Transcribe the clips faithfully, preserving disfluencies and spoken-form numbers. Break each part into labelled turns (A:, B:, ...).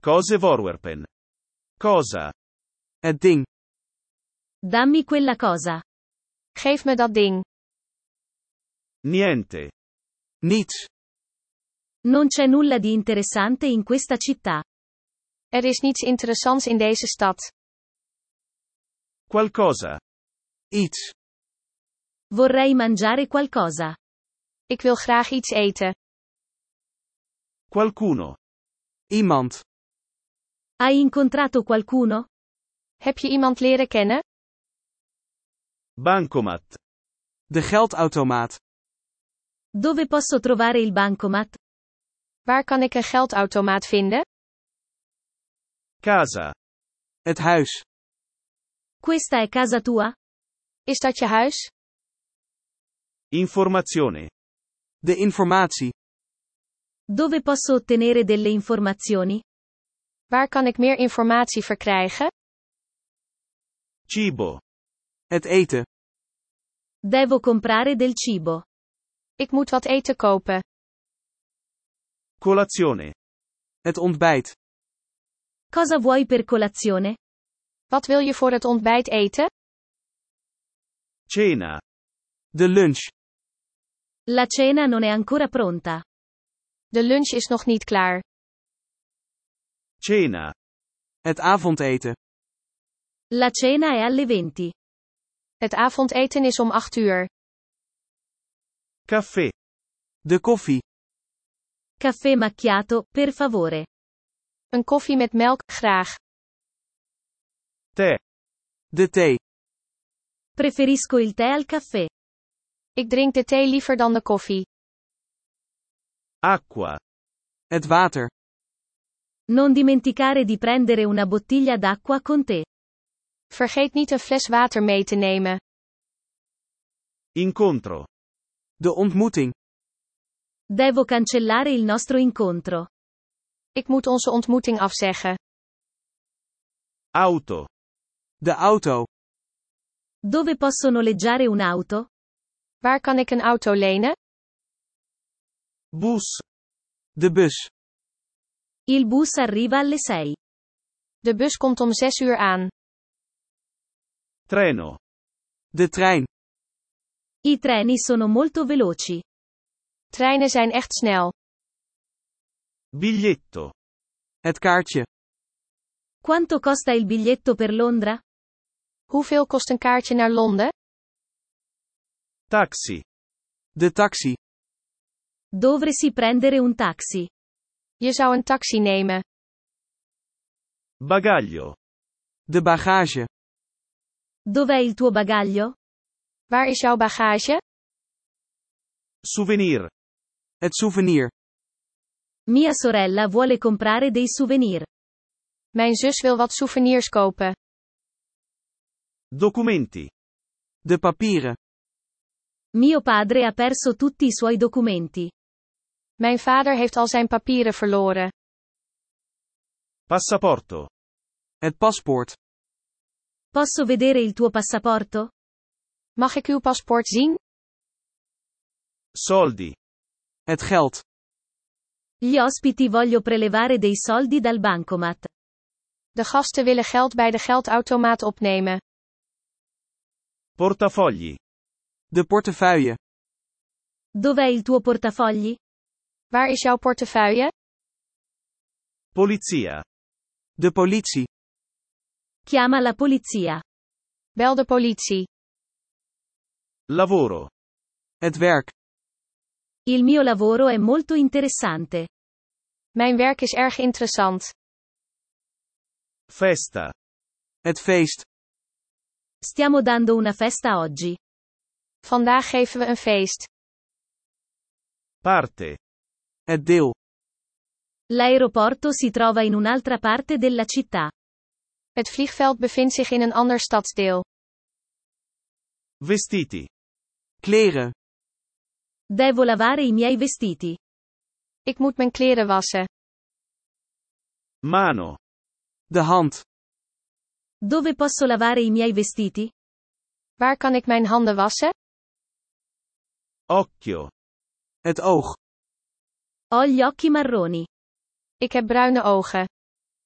A: Cose voorwerpen. Cosa?
B: Het ding.
C: Dammi quella cosa.
D: Geef me dat ding.
A: Niente.
B: Niets.
C: Non c'è nulla di interessante in questa città.
D: Er is niets interessants in deze stad.
A: Qualcosa.
B: Iets.
C: Vorrei mangiare qualcosa.
D: Ik wil graag iets eten.
A: Qualcuno.
B: Iemand.
C: Hai incontrato qualcuno?
D: Heb je iemand leren kennen?
A: Bancomat.
B: De geldautomaat.
C: Dove posso trovare il bancomat?
D: Waar kan ik een geldautomaat vinden?
A: Casa.
B: Het huis.
C: Questa è casa tua?
D: Is dat je huis?
A: Informazione.
B: De informatie.
C: Dove posso ottenere delle informazioni?
D: Waar kan ik meer informatie verkrijgen?
A: Cibo.
B: Het eten.
C: Devo comprare del cibo.
D: Ik moet wat eten kopen.
A: Colazione.
B: Het ontbijt.
C: Cosa vuoi per colazione?
D: Wat wil je voor het ontbijt eten?
A: Cena.
B: De lunch.
C: La cena non è ancora pronta.
D: De lunch is nog niet klaar.
A: Cena.
B: Het avondeten.
C: La cena è alle venti.
D: Het avondeten is om acht uur.
A: Caffè.
B: De koffie.
C: Caffè macchiato, per favore.
D: Een koffie met melk, graag.
A: Tè.
B: De thee.
C: Preferisco il tè al caffè.
D: Ik drink de thee liever dan de koffie.
A: Acqua.
B: Het water.
C: Non dimenticare di prendere una bottiglia d'acqua con te.
D: Vergeet niet een fles water mee te nemen.
A: Incontro.
B: De ontmoeting.
C: Devo cancellare il nostro incontro.
D: Ik moet onze ontmoeting afzeggen.
A: Auto.
B: De auto.
C: Dove posso noleggiare un'auto?
D: Waar kan ik een auto lenen?
A: Bus.
B: De bus.
C: Il bus arriva alle sei.
D: De bus komt om zes uur aan.
A: Treno.
B: De trein.
C: I treni sono molto veloci.
D: Treinen zijn echt snel.
A: Biglietto.
B: Het kaartje.
C: Quanto costa il biglietto per Londra?
D: Hoeveel kost een kaartje naar Londen?
A: Taxi.
B: De taxi.
C: Dovresti prendere un taxi.
D: Je zou een taxi nemen.
A: Bagaglio.
B: De bagage.
C: Dov'è il tuo bagaglio?
D: Waar is jouw bagage?
A: Souvenir.
B: Het souvenir.
C: Mia sorella vuole comprare dei souvenir.
D: Mijn zus wil wat souvenirs kopen.
A: Documenti.
B: De papieren.
C: Mio padre ha perso tutti i suoi documenti.
D: Mijn vader heeft al zijn papieren verloren.
A: Passaporto.
B: Het paspoort.
C: Posso vedere il tuo passaporto?
D: Mag ik uw paspoort zien?
A: Soldi.
B: Het geld.
C: Gli ospiti voglio prelevare dei soldi dal bancomat.
D: De gasten willen geld bij de geldautomaat opnemen.
A: Portafogli.
B: De portefeuille.
C: Dov'è il tuo portafogli?
D: Waar is jouw portefeuille?
A: Polizia.
B: De politie.
C: Chiama la polizia.
D: Bel de politie.
A: Lavoro.
B: Het werk.
C: Il mio lavoro è molto interessante.
D: Mijn werk is erg interessant.
A: Festa.
B: Het feest.
C: Stiamo dando una festa oggi.
D: Vandaag geven we een feest.
A: Parte.
B: Het deel.
C: L'aeroporto si trova in un'altra parte della città.
D: Het vliegveld bevindt zich in een ander stadsdeel.
A: Vestiti.
B: Kleren.
C: Devo lavare i miei vestiti.
D: Ik moet mijn kleren wassen.
A: Mano.
B: De hand.
C: Dove posso lavare i miei vestiti?
D: Waar kan ik mijn handen wassen?
A: Occhio.
B: Het oog.
C: Ho gli occhi marroni.
D: Ik heb bruine ogen.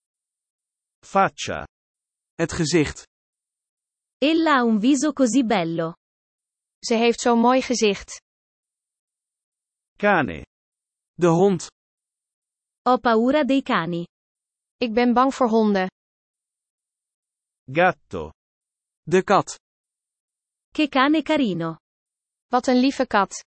A: Faccia.
B: Het gezicht.
C: Ella ha un viso così bello.
D: Ze heeft zo'n mooi gezicht.
A: Cane.
B: De hond.
C: Ho paura dei cani.
D: Ik ben bang voor honden.
A: Gatto.
B: De kat.
C: Che cane carino.
D: Wat een lieve kat.